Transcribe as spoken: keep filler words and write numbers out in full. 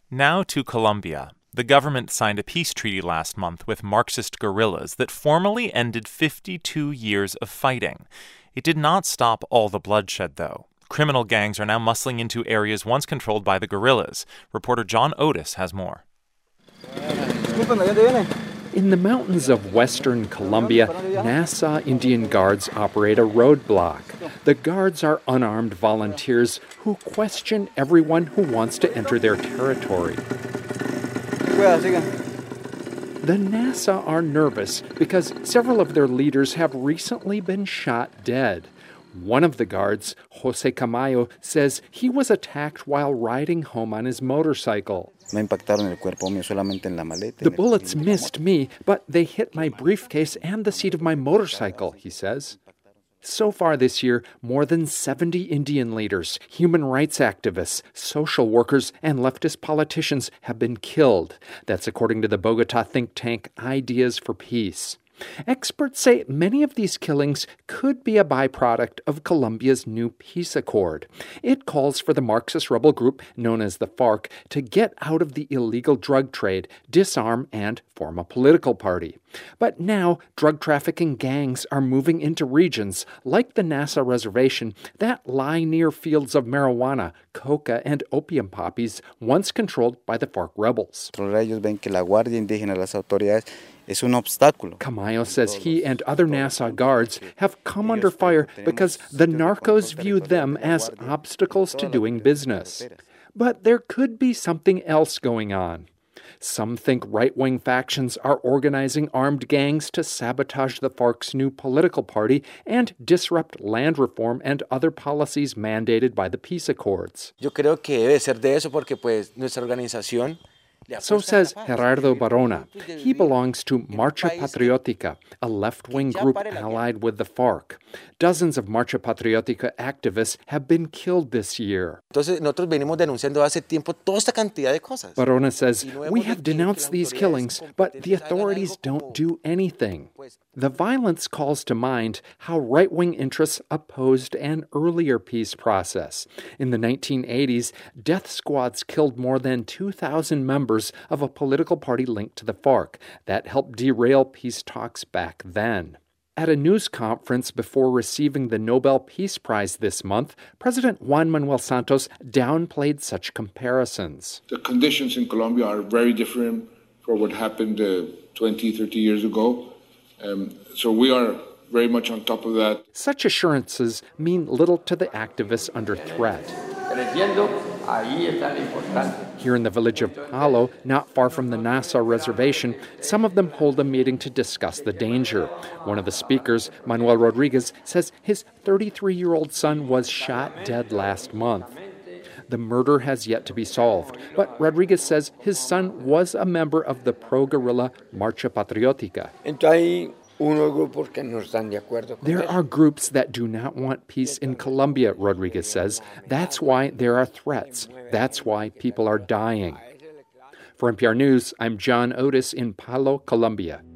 Now to Colombia. The government signed a peace treaty last month with Marxist guerrillas that formally ended fifty-two years of fighting. It did not stop all the bloodshed, though. Criminal gangs are now muscling into areas once controlled by the guerrillas. Reporter John Otis has more. In the mountains of western Colombia, Nasa Indian Guards operate a roadblock. The guards are unarmed volunteers who question everyone who wants to enter their territory. The Nasa are nervous because several of their leaders have recently been shot dead. One of the guards, Jose Camayo, says he was attacked while riding home on his motorcycle. The bullets missed me, but they hit my briefcase and the seat of my motorcycle, he says. So far this year, more than seventy Indian leaders, human rights activists, social workers, and leftist politicians have been killed. That's according to the Bogota think tank Ideas for Peace. Experts say many of these killings could be a byproduct of Colombia's new peace accord. It calls for the Marxist rebel group known as the FARC to get out of the illegal drug trade, disarm, and form a political party. But now, drug trafficking gangs are moving into regions like the Nasa Reservation that lie near fields of marijuana, coca, and opium poppies once controlled by the FARC rebels. Camayo says he and other Nasa guards have come under fire because the narcos view them as obstacles to doing business. But there could be something else going on. Some think right-wing factions are organizing armed gangs to sabotage the FARC's new political party and disrupt land reform and other policies mandated by the peace accords. Yo creo que debe ser de eso porque pues nuestra organización. So says Gerardo Barona. He belongs to Marcha Patriótica, a left-wing group allied with the FARC. Dozens of Marcha Patriótica activists have been killed this year. Barona says, we have denounced these killings, but the authorities don't do anything. The violence calls to mind how right-wing interests opposed an earlier peace process. In the nineteen eighties, death squads killed more than two thousand members of a political party linked to the FARC. That helped derail peace talks back then. At a news conference before receiving the Nobel Peace Prize this month, President Juan Manuel Santos downplayed such comparisons. The conditions in Colombia are very different from what happened uh, twenty, thirty years ago. Um, so we are very much on top of that. Such assurances mean little to the activists under threat. Here in the village of Palo, not far from the Nasa Reservation, some of them hold a meeting to discuss the danger. One of the speakers, Manuel Rodriguez, says his thirty-three-year-old son was shot dead last month. The murder has yet to be solved, but Rodriguez says his son was a member of the pro-guerrilla Marcha Patriótica. There are groups that do not want peace in Colombia, Rodriguez says. That's why there are threats. That's why people are dying. For N P R News, I'm John Otis in Palo, Colombia.